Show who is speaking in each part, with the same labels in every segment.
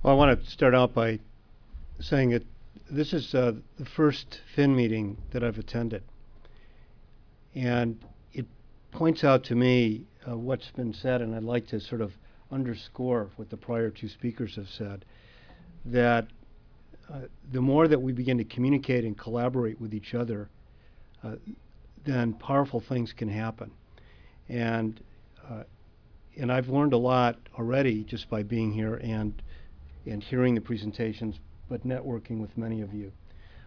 Speaker 1: Well, I want to start out by saying that this is the first FIN meeting that I've attended. And it points out to me what's been said, and I'd like to sort of underscore what the prior two speakers have said, that the more that we begin to communicate and collaborate with each other, then powerful things can happen. And I've learned a lot already just by being here and hearing the presentations, but networking with many of you.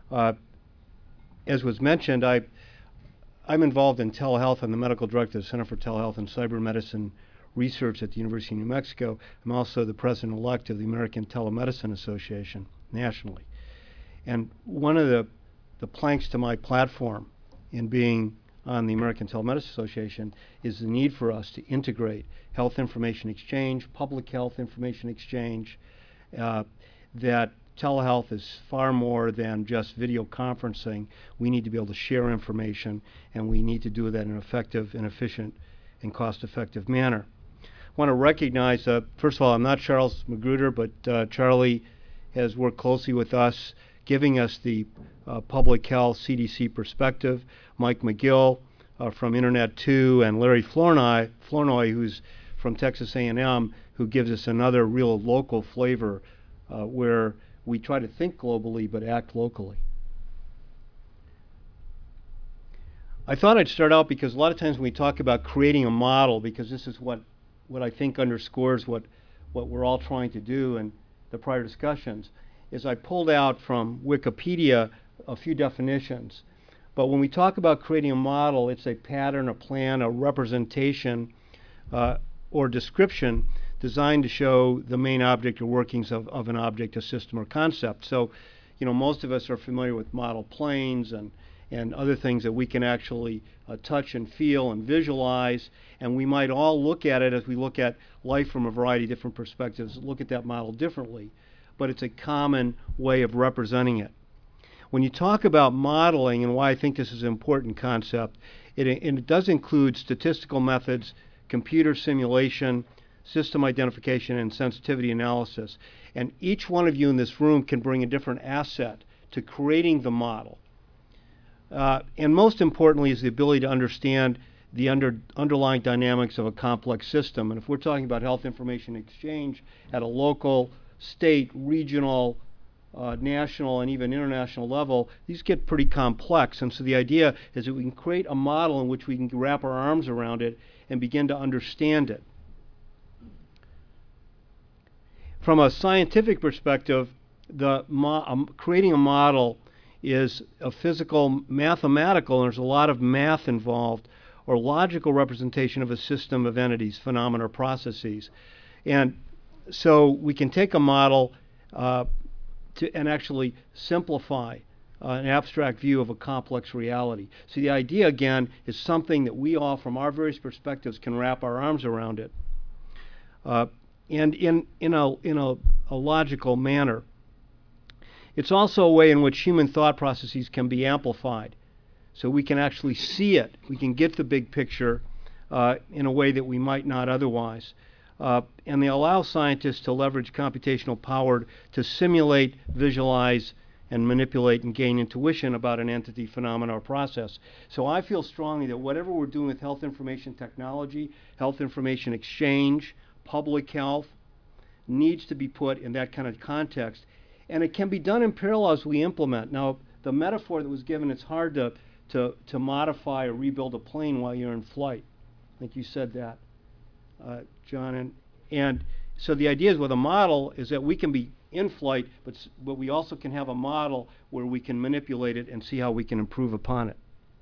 Speaker 1: As was mentioned, I'm involved in telehealth. I'm the medical director of the Center for Telehealth and Cyber Medicine Research at the University of New Mexico. I'm also the president-elect of the American Telemedicine Association nationally. And one of the planks to my platform in being on the American Telemedicine Association is the need for us to integrate health information exchange, public health information exchange, that telehealth is far more than just video conferencing. We need to be able to share information, and we need to do that in an effective and efficient and cost-effective manner. I want to recognize, first of all, I'm not Charles Magruder, but Charlie has worked closely with us, giving us the public health CDC perspective. Mike McGill from Internet 2, and Larry Flournoy, who's from Texas A&M, who gives us another real local flavor where we try to think globally but act locally. I thought I'd start out because a lot of times when we talk about creating a model, because this is what I think underscores what we're all trying to do in the prior discussions, is I pulled out from Wikipedia a few definitions. But when we talk about creating a model, it's a pattern, a plan, a representation, or description designed to show the main object or workings of an object, a system, or concept. So, most of us are familiar with model planes and other things that we can actually touch and feel and visualize. And we might all look at it as we look at life from a variety of different perspectives, look at that model differently. But it's a common way of representing it. When you talk about modeling, and why I think this is an important concept, it does include statistical methods, computer simulation, system identification, and sensitivity analysis. And each one of you in this room can bring a different asset to creating the model. And most importantly is the ability to understand the underlying dynamics of a complex system. And if we're talking about health information exchange at a local, state, regional, national, and even international level, these get pretty complex. And so the idea is that we can create a model in which we can wrap our arms around it and begin to understand it. From a scientific perspective, creating a model is a physical, mathematical, and there's a lot of math involved, or logical representation of a system of entities, phenomena, or processes. And so we can take a model and actually simplify an abstract view of a complex reality. So the idea, again, is something that we all, from our various perspectives, can wrap our arms around it. And in a logical manner. It's also a way in which human thought processes can be amplified. So we can actually see it. We can get the big picture in a way that we might not otherwise. And they allow scientists to leverage computational power to simulate, visualize, and manipulate and gain intuition about an entity, phenomena, or process. So I feel strongly that whatever we're doing with health information technology, health information exchange, public health, needs to be put in that kind of context. And it can be done in parallel as we implement. Now, the metaphor that was given, it's hard to modify or rebuild a plane while you're in flight. I think you said that, John. And so the idea is with a model is that we can be in flight, but we also can have a model where we can manipulate it and see how we can improve upon it.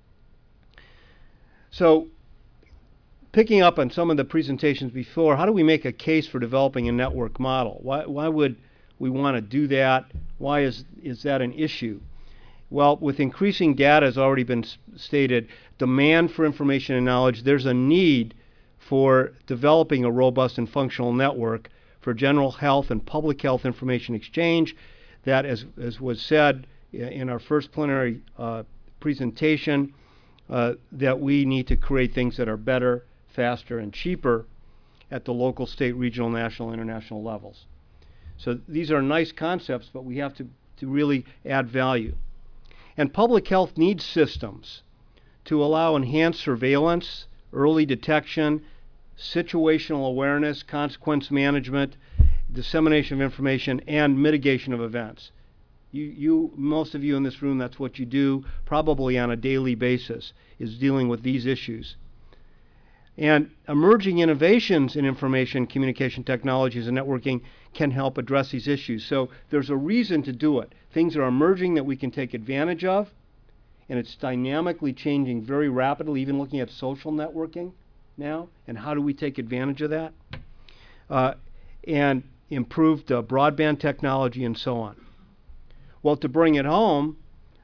Speaker 1: So picking up on some of the presentations before, how do we make a case for developing a network model? Why would we want to do that? Why is that an issue? Well, with increasing data, as already been stated, demand for information and knowledge, there's a need for developing a robust and functional network for general health and public health information exchange that, as was said in our first plenary presentation, that we need to create things that are better, faster, and cheaper at the local, state, regional, national, international levels. So these are nice concepts, but we have to really add value. And public health needs systems to allow enhanced surveillance, early detection, situational awareness, consequence management, dissemination of information, and mitigation of events. Most of you in this room, that's what you do probably on a daily basis, is dealing with these issues. And emerging innovations in information, communication technologies, and networking can help address these issues. So there's a reason to do it. Things are emerging that we can take advantage of, and it's dynamically changing very rapidly, even looking at social networking now, and how do we take advantage of that? And improved broadband technology and so on. Well, to bring it home,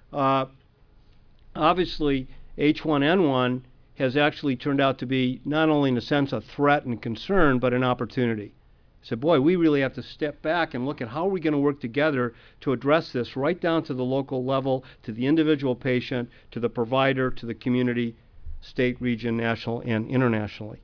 Speaker 1: obviously H1N1 has actually turned out to be not only in a sense a threat and concern, but an opportunity. So boy, we really have to step back and look at how are we going to work together to address this right down to the local level, to the individual patient, to the provider, to the community, state, region, national, and internationally.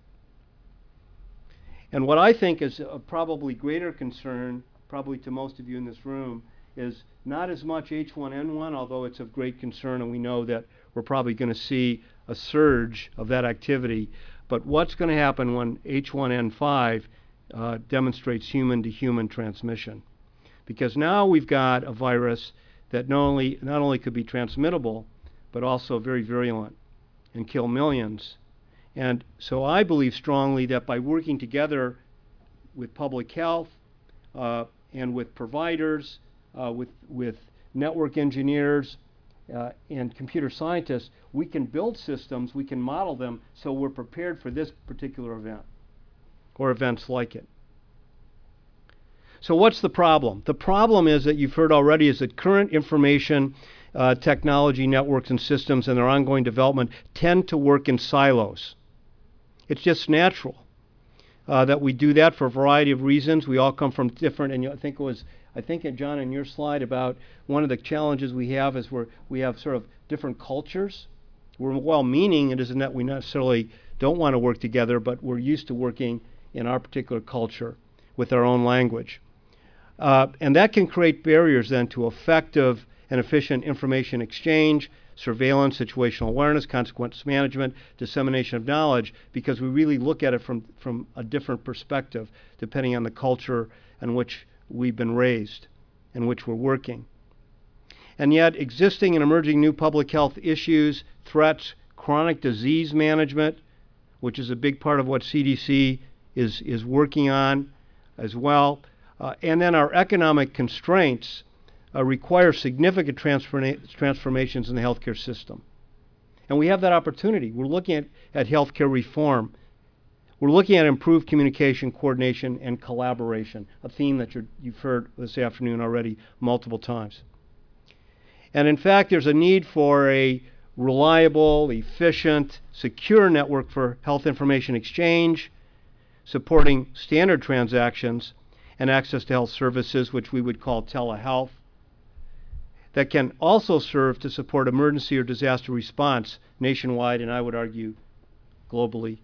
Speaker 1: And what I think is a probably greater concern, probably to most of you in this room, is not as much H1N1, although it's of great concern, and we know that we're probably going to see a surge of that activity. But what's going to happen when H1N5 demonstrates human-to-human transmission? Because now we've got a virus that not only could be transmittable, but also very virulent and kill millions. And so I believe strongly that by working together with public health and with providers, with network engineers and computer scientists, we can build systems, we can model them so we're prepared for this particular event or events like it. So what's the problem? The problem is that you've heard already is that current information technology networks and systems and their ongoing development tend to work in silos. It's just natural that we do that for a variety of reasons. We all come from different, and I think John, in your slide about one of the challenges we have is we have sort of different cultures. We're well-meaning. It isn't that we necessarily don't want to work together, but we're used to working in our particular culture with our own language. And that can create barriers then to effective and efficient information exchange, surveillance, situational awareness, consequence management, dissemination of knowledge, because we really look at it from a different perspective, depending on the culture in which we've been raised and which we're working. And yet, existing and emerging new public health issues, threats, chronic disease management, which is a big part of what CDC is working on as well, and then our economic constraints require significant transformations in the healthcare system. And we have that opportunity. We're looking at healthcare reform. We're looking at improved communication, coordination, and collaboration, a theme that you've heard this afternoon already multiple times. And in fact, there's a need for a reliable, efficient, secure network for health information exchange, supporting standard transactions and access to health services, which we would call telehealth, that can also serve to support emergency or disaster response nationwide, and I would argue globally.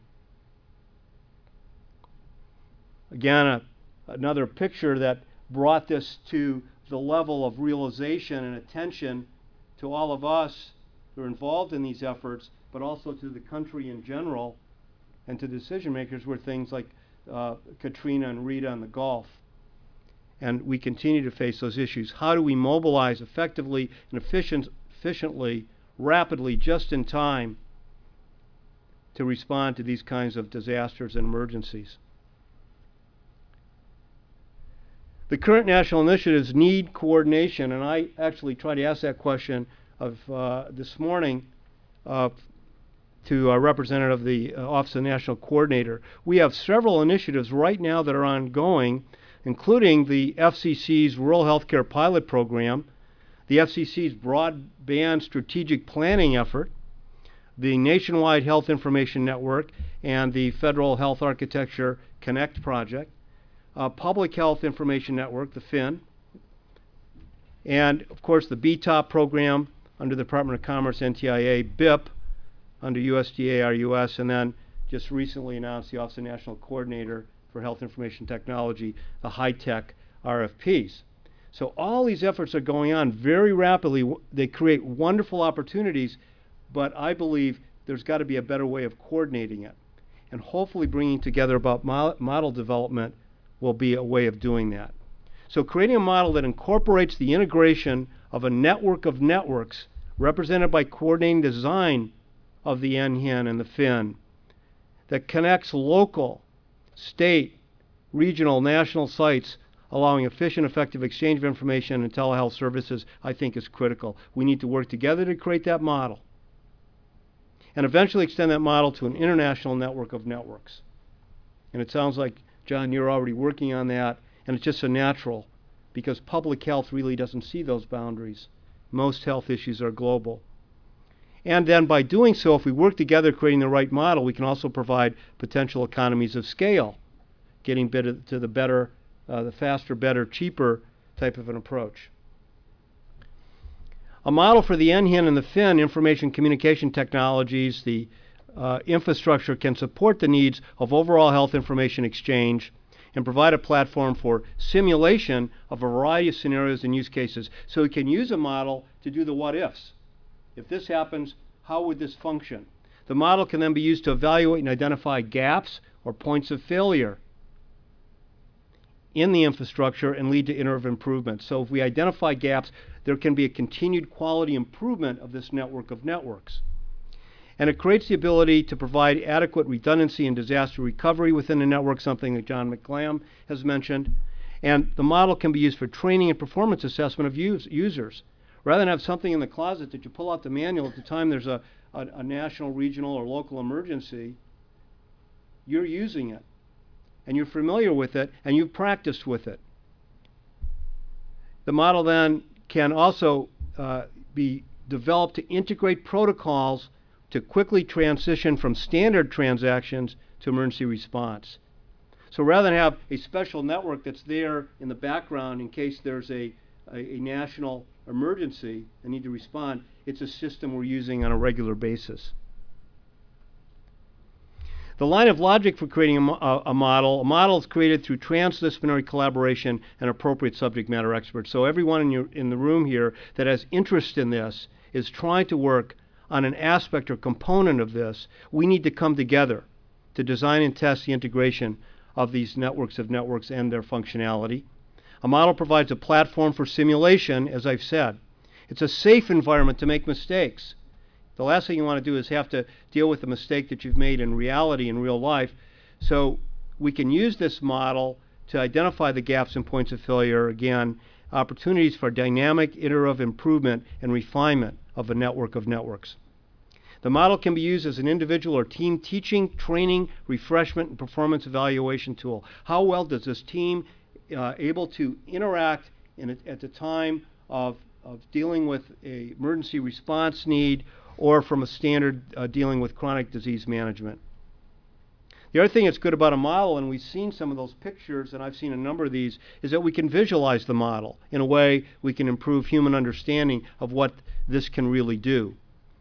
Speaker 1: Again, another picture that brought this to the level of realization and attention to all of us who are involved in these efforts, but also to the country in general and to decision makers were things like Katrina and Rita in the Gulf. And we continue to face those issues. How do we mobilize effectively and efficiently, rapidly, just in time to respond to these kinds of disasters and emergencies? The current national initiatives need coordination, and I actually tried to ask that question of this morning to a representative of the Office of the National Coordinator. We have several initiatives right now that are ongoing, including the FCC's Rural Healthcare Pilot Program, the FCC's Broadband Strategic Planning Effort, the Nationwide Health Information Network, and the Federal Health Architecture Connect Project, Public Health Information Network, the PHIN, and, of course, the BTOP program under the Department of Commerce, NTIA, BIP under USDA, RUS, and then just recently announced the Office of National Coordinator for Health Information Technology, the HITECH RFPs. So all these efforts are going on very rapidly. They create wonderful opportunities, but I believe there's got to be a better way of coordinating it. And hopefully bringing together about model development will be a way of doing that. So creating a model that incorporates the integration of a network of networks represented by coordinating design of the NHIN and the FIN that connects local, state, regional, national sites, allowing efficient, effective exchange of information and telehealth services, I think is critical. We need to work together to create that model and eventually extend that model to an international network of networks. And it sounds like, John, you're already working on that, and it's just so natural because public health really doesn't see those boundaries. Most health issues are global. And then by doing so, if we work together creating the right model, we can also provide potential economies of scale, getting to the better, the faster, better, cheaper type of an approach. A model for the NHIN and the FIN, information communication technologies, the infrastructure can support the needs of overall health information exchange and provide a platform for simulation of a variety of scenarios and use cases. So we can use a model to do the what-ifs. If this happens, how would this function? The model can then be used to evaluate and identify gaps or points of failure in the infrastructure and lead to iterative improvement. So if we identify gaps, there can be a continued quality improvement of this network of networks. And it creates the ability to provide adequate redundancy and disaster recovery within the network, something that John McLam has mentioned. And the model can be used for training and performance assessment of users. Rather than have something in the closet that you pull out the manual at the time there's a national, regional, or local emergency, you're using it. And you're familiar with it, and you've practiced with it. The model then can also be developed to integrate protocols to quickly transition from standard transactions to emergency response. So rather than have a special network that's there in the background in case there's a national emergency and need to respond, it's a system we're using on a regular basis. The line of logic for creating a model is created through transdisciplinary collaboration and appropriate subject matter experts. So everyone in the room here that has interest in this is trying to work on an aspect or component of this. We need to come together to design and test the integration of these networks of networks and their functionality. A model provides a platform for simulation, as I've said. It's a safe environment to make mistakes. The last thing you want to do is have to deal with a mistake that you've made in reality, in real life. So we can use this model to identify the gaps and points of failure, again, opportunities for dynamic, iterative improvement and refinement of a network of networks. The model can be used as an individual or team teaching, training, refreshment, and performance evaluation tool. How well does this team able to interact at the time of dealing with an emergency response need or from a standard dealing with chronic disease management? The other thing that's good about a model, and we've seen some of those pictures, and I've seen a number of these, is that we can visualize the model. In a way, we can improve human understanding of what this can really do.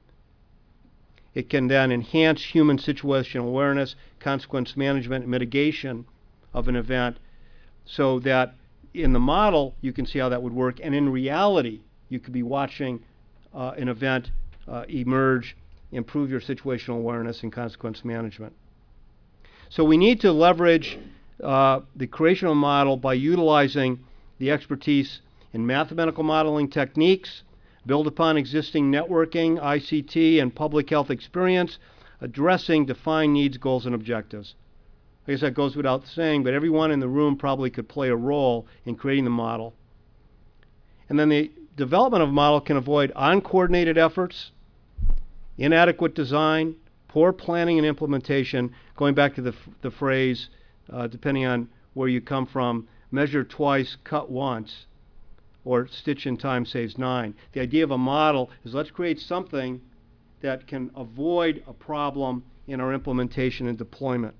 Speaker 1: It can then enhance human situational awareness, consequence management, and mitigation of an event, so that in the model, you can see how that would work, and in reality, you could be watching an event emerge, improve your situational awareness and consequence management. So we need to leverage the creation of a model by utilizing the expertise in mathematical modeling techniques, build upon existing networking, ICT, and public health experience, addressing defined needs, goals, and objectives. I guess that goes without saying, but everyone in the room probably could play a role in creating the model. And then the development of a model can avoid uncoordinated efforts, inadequate design, poor planning and implementation, going back to the phrase, depending on where you come from, measure twice, cut once, or stitch in time saves 9. The idea of a model is let's create something that can avoid a problem in our implementation and deployment.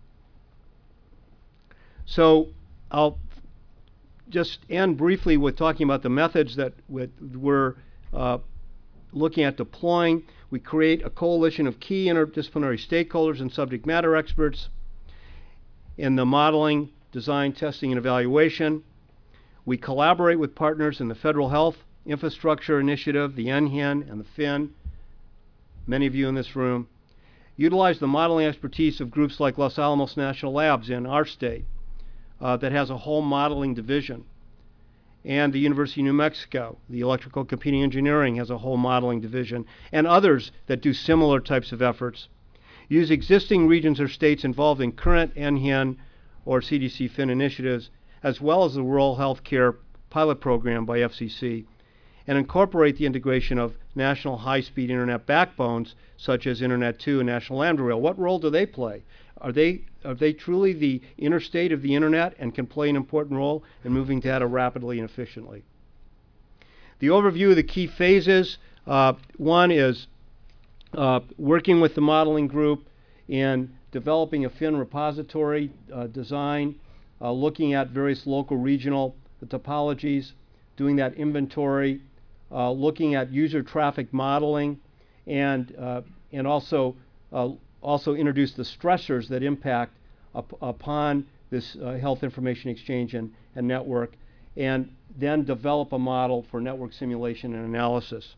Speaker 1: So I'll just end briefly with talking about the methods that we're looking at deploying. We create a coalition of key interdisciplinary stakeholders and subject matter experts in the modeling, design, testing, and evaluation. We collaborate with partners in the Federal Health Infrastructure Initiative, the NHIN, and the FIN, many of you in this room. Utilize the modeling expertise of groups like Los Alamos National Labs in our state that has a whole modeling division. And the University of New Mexico, the Electrical Computing Engineering has a whole modeling division, and others that do similar types of efforts. Use existing regions or states involved in current NHIN or CDC FIN initiatives, as well as the Rural Health Care Pilot Program by FCC, and incorporate the integration of national high-speed internet backbones, such as Internet 2 and National Land Rail. What role do they play? Are they truly the interstate of the internet and can play an important role in moving data rapidly and efficiently? The overview of the key phases. One is working with the modeling group in developing a FIN repository design, looking at various local regional topologies, doing that inventory, looking at user traffic modeling, and also introduce the stressors that impact upon this health information exchange and network, and then develop a model for network simulation and analysis.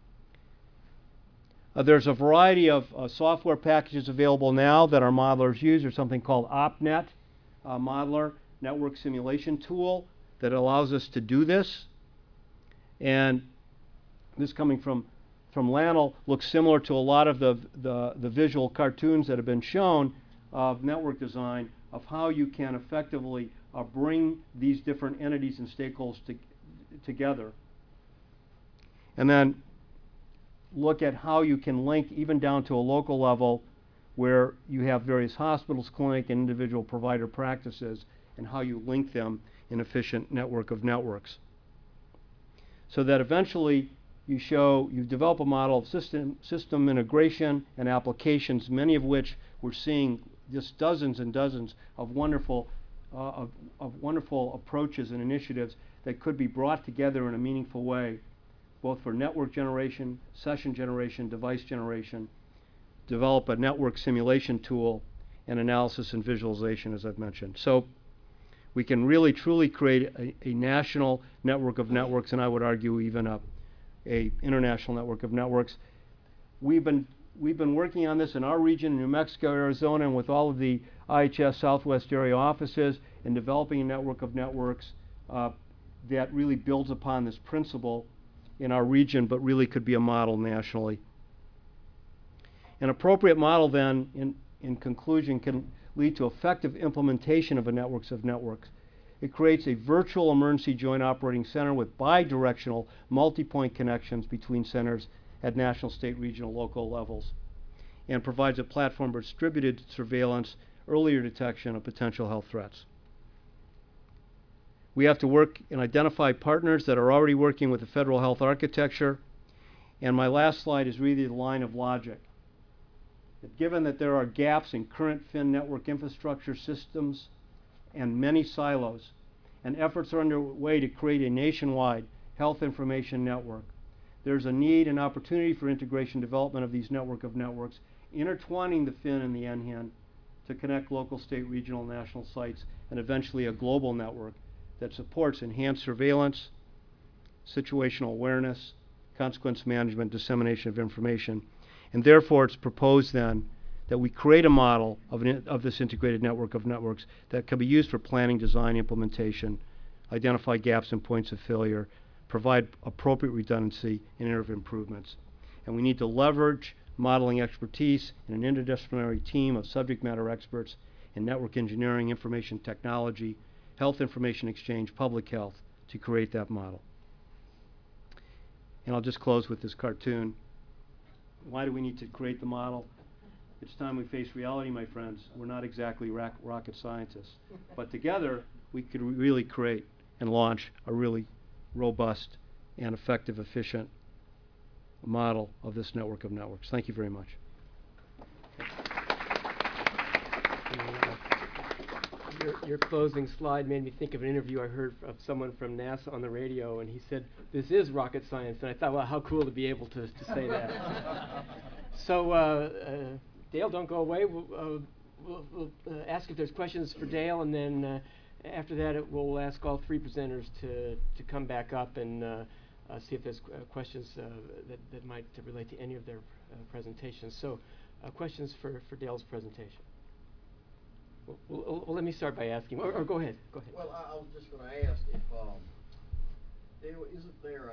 Speaker 1: There's a variety of software packages available now that our modelers use. There's something called OpNet Modeler Network Simulation Tool that allows us to do this. And this coming from Lanel looks similar to a lot of the visual cartoons that have been shown of network design, of how you can effectively bring these different entities and stakeholders together. And then look at how you can link even down to a local level where you have various hospitals, clinic, and individual provider practices, and how you link them in efficient network of networks. So that eventually you develop a model of system integration and applications, many of which we're seeing just dozens and dozens of wonderful approaches and initiatives that could be brought together in a meaningful way, both for network generation, session generation, device generation, develop a network simulation tool, and analysis and visualization, as I've mentioned. So we can really truly create a national network of networks, and I would argue even a international network of networks. We've been working on this in our region, in New Mexico, Arizona, and with all of the IHS Southwest area offices in developing a network of networks that really builds upon this principle in our region, but really could be a model nationally. An appropriate model then, in conclusion, can lead to effective implementation of a networks of networks. It creates a virtual emergency joint operating center with bidirectional multi-point connections between centers at national, state, regional, local levels, and provides a platform for distributed surveillance, earlier detection of potential health threats. We have to work and identify partners that are already working with the federal health architecture. And my last slide is really the line of logic. That given that there are gaps in current FIN network infrastructure systems and many silos, and efforts are underway to create a nationwide health information network, there's a need and opportunity for integration development of these network of networks, intertwining the FIN and the NHIN to connect local, state, regional, and national sites, and eventually a global network that supports enhanced surveillance, situational awareness, consequence management, dissemination of information. And therefore, it's proposed then that we create a model of this integrated network of networks that can be used for planning, design, implementation, identify gaps and points of failure, provide appropriate redundancy, and iterative improvements. And we need to leverage modeling expertise in an interdisciplinary team of subject matter experts in network engineering, information technology, health information exchange, public health, to create that model. And I'll just close with this cartoon. Why do we need to create the model? It's time we face reality, my friends. We're not exactly rocket scientists. But together, we could really create and launch a really robust and effective, efficient model of this network of networks. Thank you very much.
Speaker 2: Your closing slide made me think of an interview I heard of someone from NASA on the radio, and he said, "This is rocket science." And I thought, well, how cool to be able to say that. So, Dale, don't go away. We'll ask if there's questions for Dale, and then After that, we'll ask all three presenters to come back up and see if there's questions that might relate to any of their presentations. So, questions for Dale's presentation? Well, let me start by asking, or go ahead. Go ahead.
Speaker 3: Well, I was just going to ask if Dale, isn't there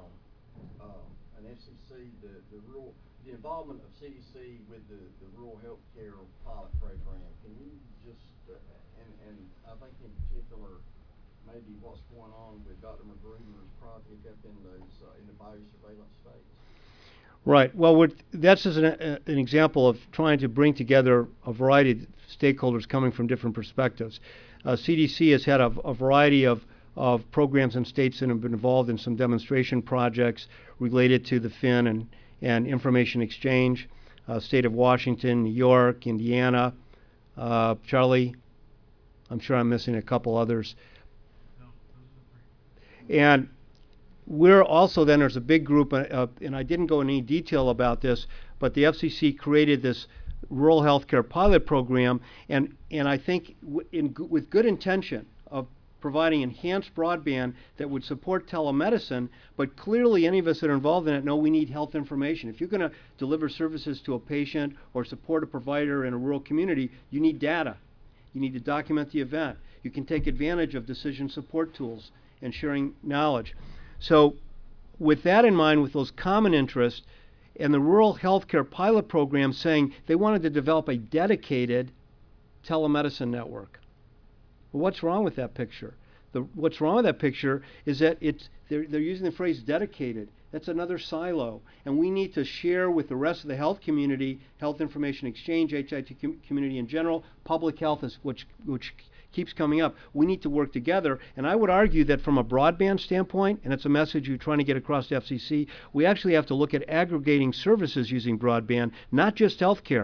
Speaker 3: an FCC, the involvement of CDC with the rural health care pilot program? Can you just and I think in particular maybe what's going on with Dr. Magruder's project up in the biosurveillance space?
Speaker 1: Right. Well, that's just an example of trying to bring together a variety of stakeholders coming from different perspectives. CDC has had a variety of programs in states that have been involved in some demonstration projects related to the fin and information exchange. State of Washington, New York, Indiana, Charlie, I'm sure I'm missing a couple others.
Speaker 4: No, those are the three.
Speaker 1: And we're also then, there's a big group, and I didn't go into any detail about this, but the FCC created this rural healthcare pilot program, and I think with good intention of providing enhanced broadband that would support telemedicine, but clearly any of us that are involved in it know we need health information. If you're going to deliver services to a patient or support a provider in a rural community, you need data. You need to document the event. You can take advantage of decision support tools and sharing knowledge. So with that in mind, with those common interests, and the Rural Healthcare Pilot Program saying they wanted to develop a dedicated telemedicine network. Well, what's wrong with that picture? What's wrong with that picture is that they're using the phrase dedicated. That's another silo. And we need to share with the rest of the health community, health information exchange, HIT community in general, public health, which keeps coming up. We need to work together. And I would argue that from a broadband standpoint, and it's a message you're trying to get across to FCC, we actually have to look at aggregating services using broadband, not just healthcare.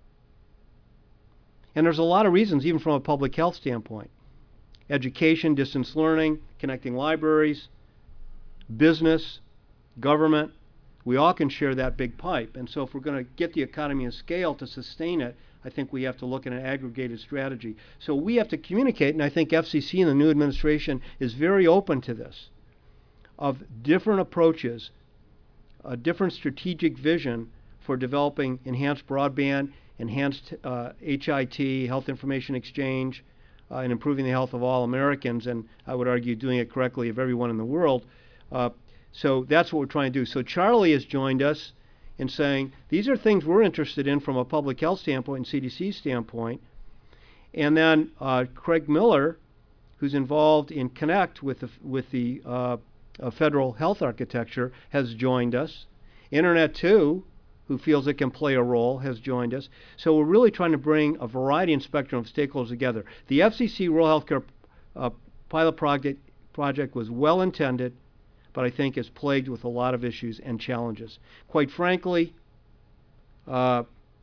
Speaker 1: And there's a lot of reasons, even from a public health standpoint. Education, distance learning, connecting libraries, business, government, we all can share that big pipe. And so if we're going to get the economy of scale to sustain it, I think we have to look at an aggregated strategy. So we have to communicate, and I think FCC and the new administration is very open to this, of different approaches, a different strategic vision for developing enhanced broadband, enhanced HIT, health information exchange, and improving the health of all Americans, and I would argue doing it correctly of everyone in the world. So that's what we're trying to do. So Charlie has joined us in saying these are things we're interested in from a public health standpoint and CDC standpoint. And then Craig Miller, who's involved in Connect with the federal health architecture, has joined us. Internet 2, who feels it can play a role, has joined us. So we're really trying to bring a variety and spectrum of stakeholders together. The FCC Rural Healthcare Pilot Project was well intended, but I think is plagued with a lot of issues and challenges. Quite frankly, I'm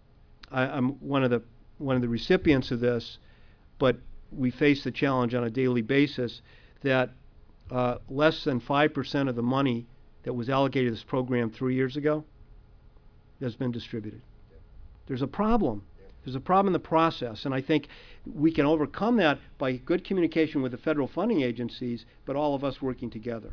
Speaker 1: one of the recipients of this, but we face the challenge on a daily basis that less than 5% of the money that was allocated to this program 3 years ago has been distributed.
Speaker 3: Yep.
Speaker 1: There's a problem.
Speaker 3: Yep.
Speaker 1: There's a problem in the process, and I think we can overcome that by good communication with the federal funding agencies, but all of us working together.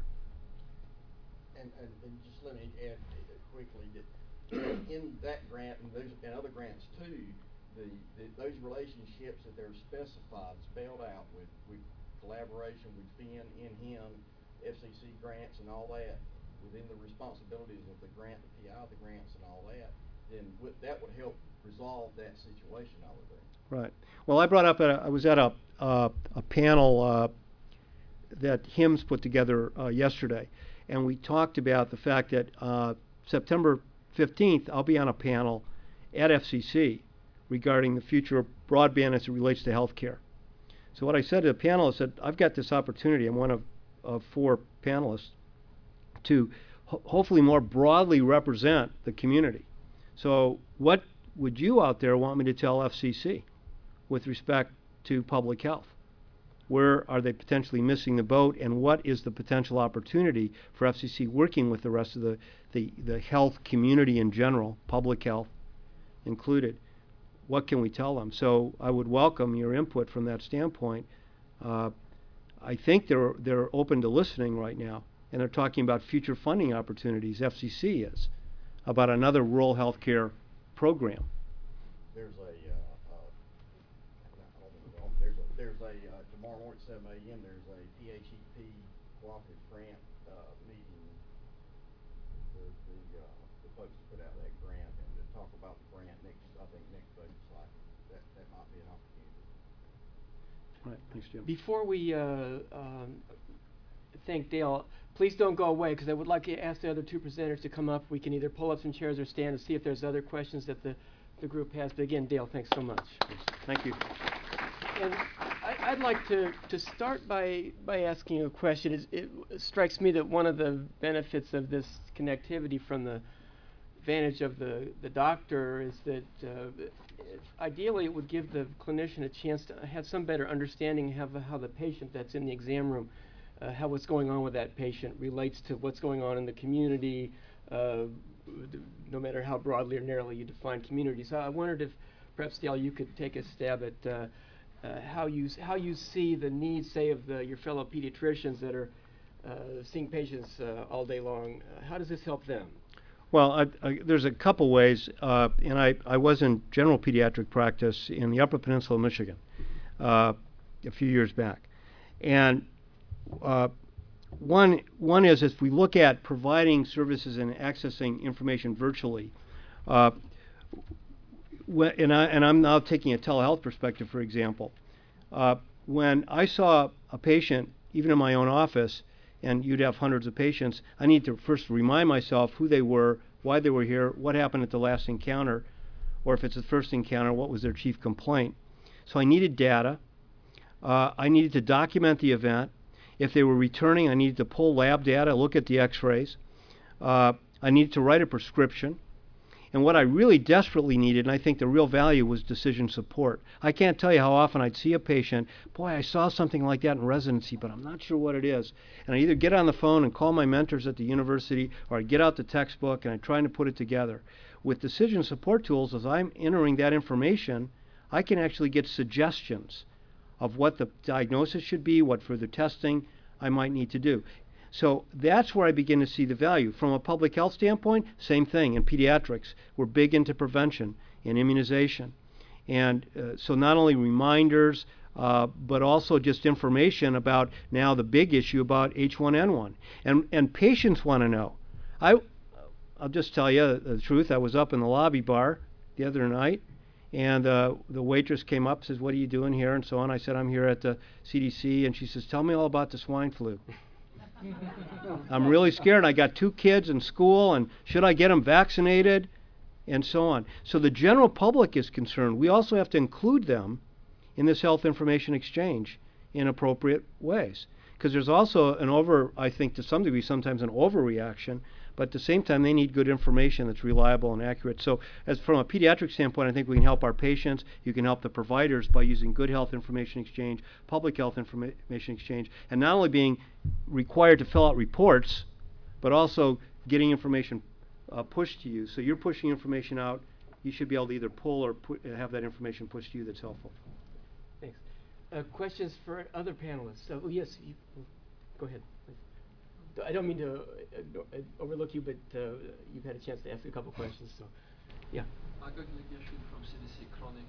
Speaker 3: And just let me add quickly that in that grant and other grants too, those relationships that they're specified, spelled out with collaboration with FIN, NHIM, FCC grants and all that, within the responsibilities of the grant, the PI of the grants and all that, then that would help resolve that situation, I would think.
Speaker 1: Right. Well, I brought up I was at a panel that HIMSS put together yesterday, and we talked about the fact that September 15th, I'll be on a panel at FCC regarding the future of broadband as it relates to health care. So what I said to the panel, I said, I've got this opportunity. I'm one of 4 panelists to hopefully more broadly represent the community. So what would you out there want me to tell FCC with respect to public health? Where are they potentially missing the boat, and what is the potential opportunity for FCC working with the rest of the health community in general, public health included? What can we tell them? So I would welcome your input from that standpoint Uh, I think they're open to listening right now, and they're talking about future funding opportunities. FCC is about another rural health care program.
Speaker 3: There's a, tomorrow morning at 7 a.m. there's a PHEP cooperative grant meeting. The folks that put out that grant and to talk about the grant next budget cycle. That might be an opportunity.
Speaker 1: Right. Thanks, Jim.
Speaker 2: Before we thank Dale, please don't go away, because I would like to ask the other two presenters to come up. We can either pull up some chairs or stand and see if there's other questions that the group has. But again, Dale, thanks so much.
Speaker 1: Thank you.
Speaker 2: And I'd like to start by asking you a question. It strikes me that one of the benefits of this connectivity from the vantage of the doctor is that ideally it would give the clinician a chance to have some better understanding of how the patient that's in the exam room, how what's going on with that patient relates to what's going on in the community, no matter how broadly or narrowly you define community. So I wondered if perhaps, Dale, you could take a stab at how you see the needs, say, of your fellow pediatricians that are seeing patients all day long. How does this help them?
Speaker 1: Well, there's a couple ways, and I was in general pediatric practice in the Upper Peninsula of Michigan a few years back. And one is, if we look at providing services and accessing information virtually, and I'm now taking a telehealth perspective, for example. When I saw a patient, even in my own office, and you'd have hundreds of patients, I need to first remind myself who they were, why they were here, what happened at the last encounter, or if it's the first encounter, what was their chief complaint. So I needed data. I needed to document the event. If they were returning, I needed to pull lab data, look at the x-rays. I needed to write a prescription. And what I really desperately needed, and I think the real value, was decision support. I can't tell you how often I'd see a patient, boy, I saw something like that in residency, but I'm not sure what it is. And I either get on the phone and call my mentors at the university, or I get out the textbook and I'm trying to put it together. With decision support tools, as I'm entering that information, I can actually get suggestions of what the diagnosis should be, what further testing I might need to do. So that's where I begin to see the value. From a public health standpoint, same thing. In pediatrics, we're big into prevention and immunization. And so not only reminders, but also just information about now the big issue about H1N1. And patients want to know. I'll just tell you the truth. I was up in the lobby bar the other night, and the waitress came up and says, "What are you doing here?" and so on. I said, "I'm here at the CDC." And she says, "Tell me all about the swine flu." I'm really scared. I got 2 kids in school, and should I get them vaccinated, and so on. So the general public is concerned. We also have to include them in this health information exchange in appropriate ways, because there's also I think to some degree, sometimes an overreaction, but at the same time, they need good information that's reliable and accurate. So as from a pediatric standpoint, I think we can help our patients. You can help the providers by using good health information exchange, public health information exchange, and not only being required to fill out reports, but also getting information pushed to you. So you're pushing information out. You should be able to either pull or have that information pushed to you that's helpful.
Speaker 2: Thanks. Questions for other panelists? So, yes, go ahead, please. I don't mean to overlook you, but you've had a chance to ask a couple questions, so yeah.
Speaker 5: Agag Legiashvili from CDC Chronic.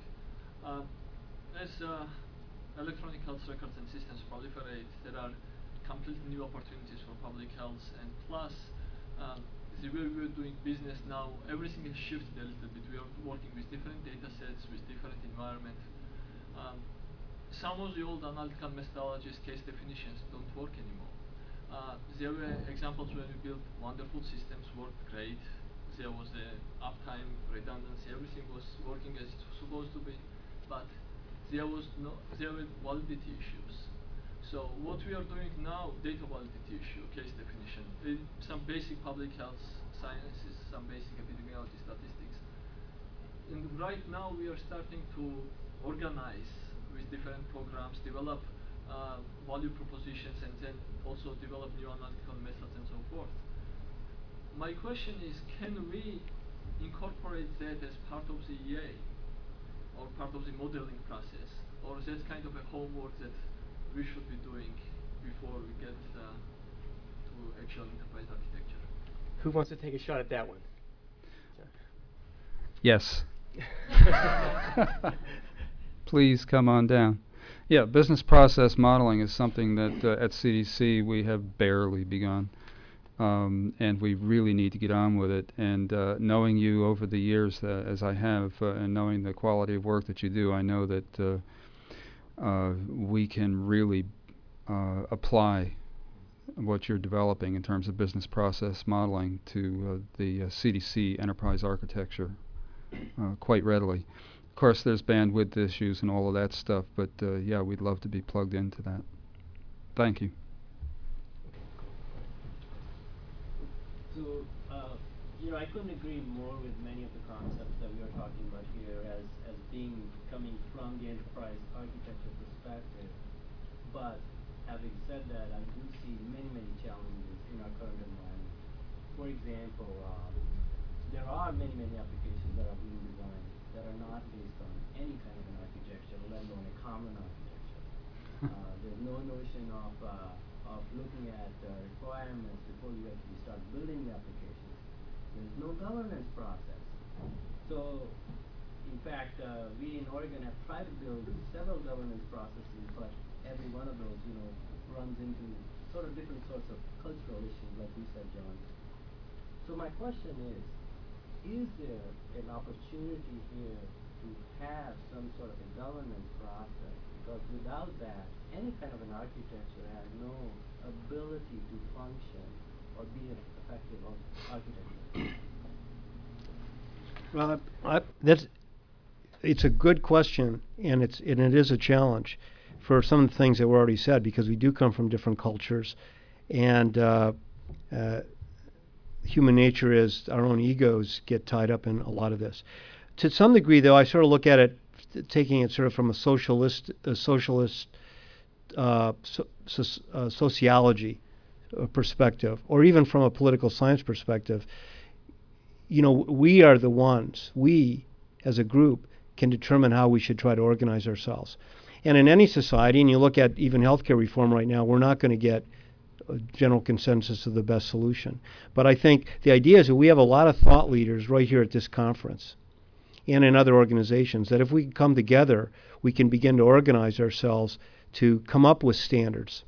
Speaker 5: As electronic health records and systems proliferate, there are completely new opportunities for public health, and plus, the way we're doing business now, everything has shifted a little bit. We are working with different data sets, with different environment. Some of the old analytical methodologies, case definitions, don't work anymore. There were examples when we built wonderful systems, worked great. There was the uptime, redundancy, everything was working as it was supposed to be, but there were validity issues. So what we are doing now, data validity issue, case definition, some basic public health sciences, some basic epidemiology statistics. And right now we are starting to organize with different programs, develop value propositions, and then also develop new analytical methods and so forth. My question is, can we incorporate that as part of the EA or part of the modeling process, or is that kind of a homework that we should be doing before we get to actual enterprise architecture?
Speaker 2: Who wants to take a shot at that one?
Speaker 6: Yes. Please come on down. Yeah, business process modeling is something that at CDC we have barely begun. And we really need to get on with it. And knowing you over the years, as I have, and knowing the quality of work that you do, I know that we can really apply what you're developing in terms of business process modeling to the CDC enterprise architecture quite readily. Of course, there's bandwidth issues and all of that stuff, but yeah, we'd love to be plugged into that. Thank you.
Speaker 7: So, I couldn't agree more with many of the concepts that we are talking about here as being coming from the enterprise architecture perspective. But having said that, I do see many, many challenges in our current environment. For example, there are many, many applications that are being designed that are not based on any kind of an architecture, let alone a common architecture. There's no notion of looking at requirements before you actually start building the applications. There's no governance process. So, in fact, we in Oregon have tried to build several governance processes, but every one of those, runs into sort of different sorts of cultural issues, like you said, John. So my question is there an opportunity here to have some sort of a governance process? Because without that, any kind of an architecture has no ability to function or be an effective architecture.
Speaker 1: Well, it's a good question, and it is a challenge for some of the things that were already said, because we do come from different cultures, and human nature is our own egos get tied up in a lot of this. To some degree, though, I sort of look at it, taking it sort of from a sociology perspective, or even from a political science perspective. We are the ones, we as a group can determine how we should try to organize ourselves. And in any society, and you look at even healthcare reform right now, we're not going to get a general consensus of the best solution. But I think the idea is that we have a lot of thought leaders right here at this conference and in other organizations, that if we come together, we can begin to organize ourselves to come up with standards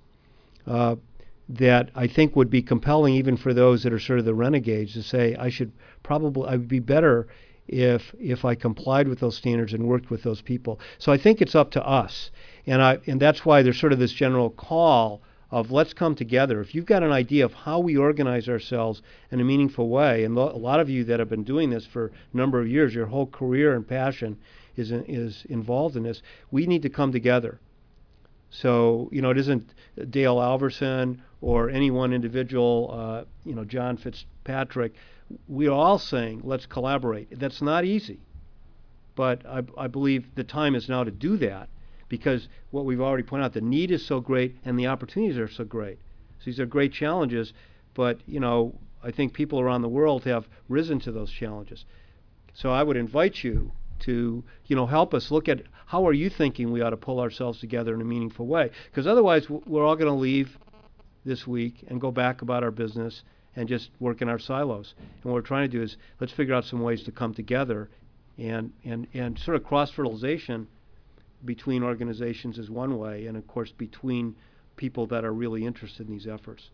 Speaker 1: that I think would be compelling even for those that are sort of the renegades to say, I would be better if I complied with those standards and worked with those people. So I think it's up to us. And that's why there's sort of this general call of let's come together. If you've got an idea of how we organize ourselves in a meaningful way, and a lot of you that have been doing this for a number of years, your whole career and passion is involved in this, we need to come together. So, it isn't Dale Alverson or any one individual, John Fitzpatrick. We're all saying, let's collaborate. That's not easy. But I believe the time is now to do that, because what we've already pointed out, the need is so great and the opportunities are so great. So these are great challenges, but, I think people around the world have risen to those challenges. So I would invite you to, help us look at how are you thinking we ought to pull ourselves together in a meaningful way. Because otherwise we're all going to leave this week and go back about our business and just work in our silos. And what we're trying to do is let's figure out some ways to come together, and sort of cross-fertilization between organizations is one way, and of course between people that are really interested in these efforts.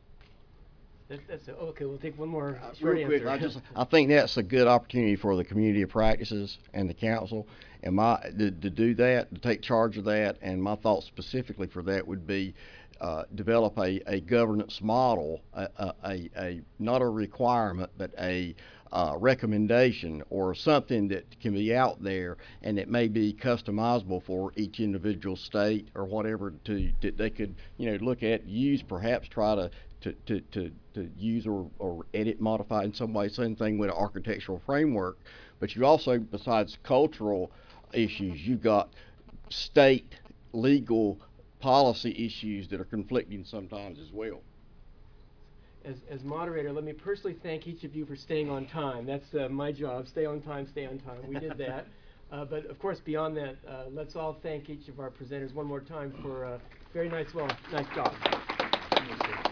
Speaker 2: Okay, we'll take one more short
Speaker 3: Real
Speaker 2: answer.
Speaker 3: quick, I think that's a good opportunity for the community of practices and the council, and to do that, to take charge of that. And my thought specifically for that would be develop a governance model, not a requirement, but a recommendation or something that can be out there and that may be customizable for each individual state or whatever that they could look at, use, perhaps try to use or edit, modify in some way. Same thing with an architectural framework. But you also, besides cultural issues, you've got state legal policy issues that are conflicting sometimes as well.
Speaker 2: As moderator, let me personally thank each of you for staying on time. That's my job. Stay on time, stay on time. We did that. But of course, beyond that, let's all thank each of our presenters one more time for Very nice. Well, nice job.